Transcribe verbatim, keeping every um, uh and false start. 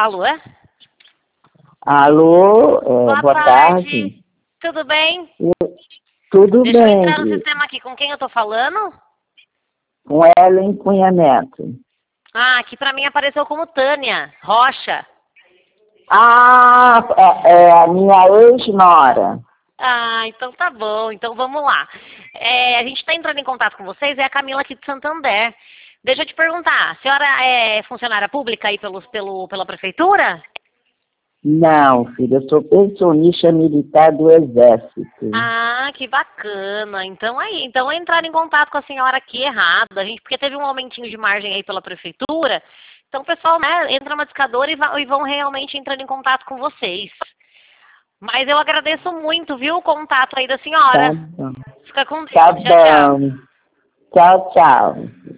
Alô? Alô, é, Boa, boa tarde. tarde. Tudo bem? Eu- tudo Deixa eu bem, entrar no Cris? sistema aqui. Com quem eu tô falando? Com Ellen Cunha Neto. Ah, aqui pra mim apareceu como Tânia Rocha. Ah, é, é a minha ex-nora. Ah, então tá bom. Então vamos lá. É, a gente está entrando em contato com vocês, é a Camila aqui de Santander. Deixa eu te perguntar, a senhora é funcionária pública aí pelos, pelo, pela prefeitura? Não, filha, eu sou pensionista militar do Exército. Ah, que bacana. Então aí, então entraram em contato com a senhora aqui errado, a gente, porque teve um aumentinho de margem aí pela prefeitura. Então o pessoal, né, entra no discador e, va- e vão realmente entrando em contato com vocês. Mas eu agradeço muito, viu, o contato aí da Tá senhora. bom. Fica com Tá Deus. Tchau, tchau. bom. Tchau, tchau.